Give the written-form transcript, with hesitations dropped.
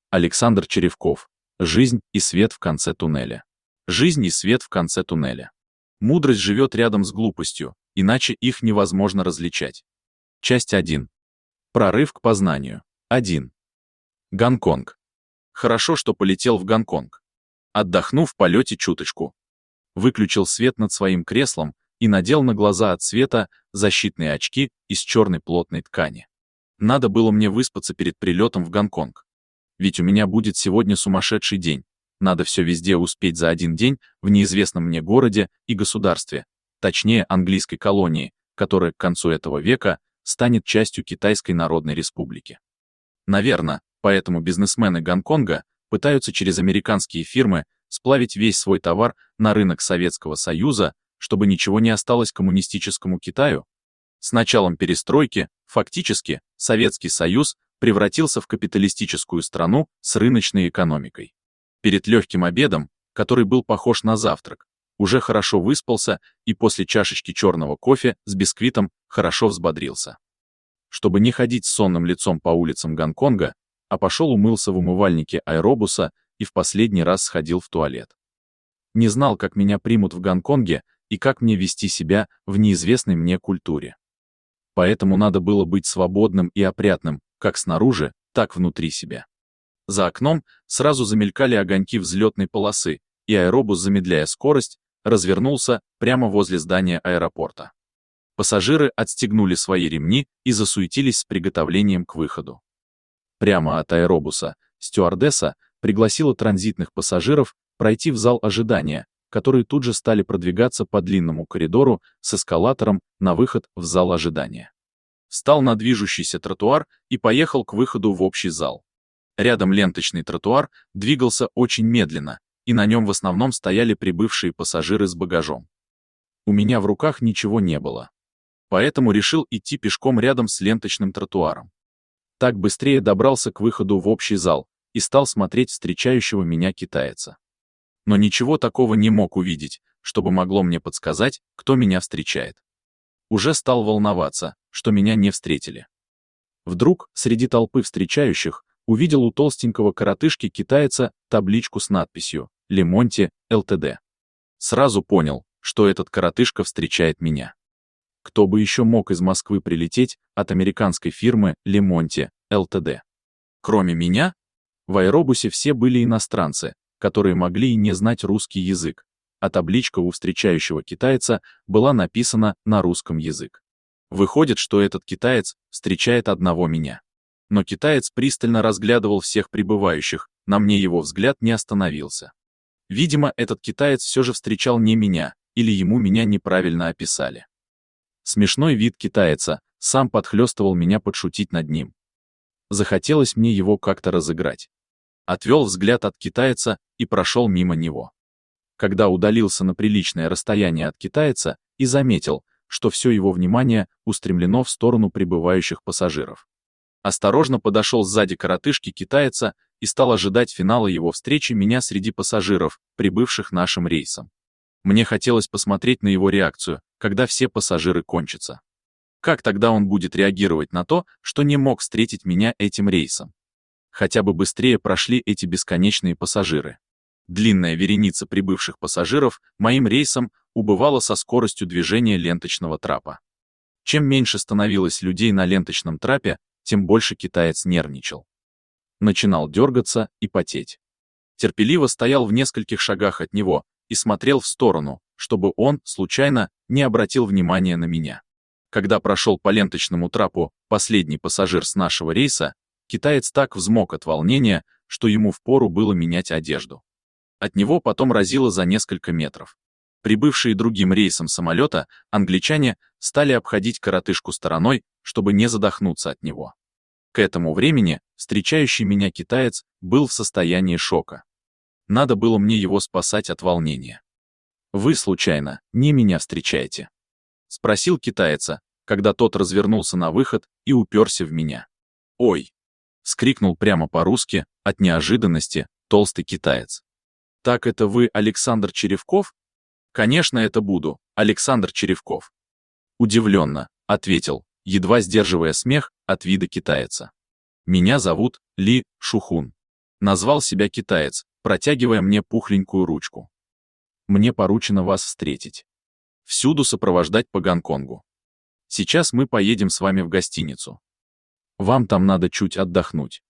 Александр Черевков. Жизнь и свет в конце туннеля. Жизнь и свет в конце туннеля. Мудрость живет рядом с глупостью, иначе их невозможно различать. Часть 1. Прорыв к познанию. 1. Гонконг. Хорошо, что полетел в Гонконг. Отдохну в полете чуточку. Выключил свет над своим креслом и надел на глаза от света защитные очки из черной плотной ткани. Надо было мне выспаться перед прилетом в Гонконг. Ведь у меня будет сегодня сумасшедший день. Надо все везде успеть за один день в неизвестном мне городе и государстве, точнее английской колонии, которая к концу этого века станет частью Китайской Народной Республики. Наверное, поэтому бизнесмены Гонконга пытаются через американские фирмы сплавить весь свой товар на рынок Советского Союза, чтобы ничего не осталось коммунистическому Китаю. С началом перестройки, фактически, Советский Союз превратился в капиталистическую страну с рыночной экономикой. Перед легким обедом, который был похож на завтрак, уже хорошо выспался и после чашечки черного кофе с бисквитом хорошо взбодрился. Чтобы не ходить с сонным лицом по улицам Гонконга, пошел умылся в умывальнике аэробуса и в последний раз сходил в туалет. Не знал, как меня примут в Гонконге и как мне вести себя в неизвестной мне культуре. Поэтому надо было быть свободным и опрятным, как снаружи, так внутри себя. За окном сразу замелькали огоньки взлетной полосы, и аэробус, замедляя скорость, развернулся прямо возле здания аэропорта. Пассажиры отстегнули свои ремни и засуетились с приготовлением к выходу. Прямо от аэробуса стюардесса пригласила транзитных пассажиров пройти в зал ожидания, которые тут же стали продвигаться по длинному коридору с эскалатором на выход в зал ожидания. Встал на движущийся тротуар и поехал к выходу в общий зал. Рядом ленточный тротуар двигался очень медленно, и на нем в основном стояли прибывшие пассажиры с багажом. У меня в руках ничего не было. Поэтому решил идти пешком рядом с ленточным тротуаром. Так быстрее добрался к выходу в общий зал и стал смотреть встречающего меня китайца. Но ничего такого не мог увидеть, чтобы могло мне подсказать, кто меня встречает. Уже стал волноваться, что меня не встретили. Вдруг, среди толпы встречающих, увидел у толстенького коротышки-китайца табличку с надписью «Лемонти, ЛТД». Сразу понял, что этот коротышка встречает меня. Кто бы еще мог из Москвы прилететь от американской фирмы Лемонти, ЛТД? Кроме меня, в аэробусе все были иностранцы, которые могли и не знать русский язык, а табличка у встречающего китайца была написана на русском языке. Выходит, что этот китаец встречает одного меня. Но китаец пристально разглядывал всех прибывающих, на мне его взгляд не остановился. Видимо, этот китаец все же встречал не меня, или ему меня неправильно описали. Смешной вид китайца сам подхлестывал меня подшутить над ним. Захотелось мне его как-то разыграть. Отвел взгляд от китайца и прошел мимо него. Когда удалился на приличное расстояние от китайца и заметил, что все его внимание устремлено в сторону прибывающих пассажиров. Осторожно подошел сзади коротышки китайца и стал ожидать финала его встречи меня среди пассажиров, прибывших нашим рейсом. Мне хотелось посмотреть на его реакцию, когда все пассажиры кончатся. Как тогда он будет реагировать на то, что не мог встретить меня этим рейсом? Хотя бы быстрее прошли эти бесконечные пассажиры. Длинная вереница прибывших пассажиров моим рейсом убывала со скоростью движения ленточного трапа. Чем меньше становилось людей на ленточном трапе, тем больше китаец нервничал. Начинал дергаться и потеть. Терпеливо стоял в нескольких шагах от него и смотрел в сторону, чтобы он, случайно, не обратил внимания на меня. Когда прошел по ленточному трапу последний пассажир с нашего рейса, китаец так взмок от волнения, что ему впору было менять одежду. От него потом разило за несколько метров. Прибывшие другим рейсом самолета, англичане стали обходить коротышку стороной, чтобы не задохнуться от него. К этому времени встречающий меня китаец был в состоянии шока. Надо было мне его спасать от волнения. «Вы, случайно, не меня встречаете?» — спросил китайца, когда тот развернулся на выход и уперся в меня. «Ой!» — вскрикнул прямо по-русски, от неожиданности, толстый китаец. «Так это вы Александр Черевков?» «Конечно, это буду, Александр Черевков». Удивленно ответил, едва сдерживая смех от вида китайца. «Меня зовут Ли Шухун». Назвал себя китаец, протягивая мне пухленькую ручку. Мне поручено вас встретить. Всюду сопровождать по Гонконгу. Сейчас мы поедем с вами в гостиницу. Вам там надо чуть отдохнуть.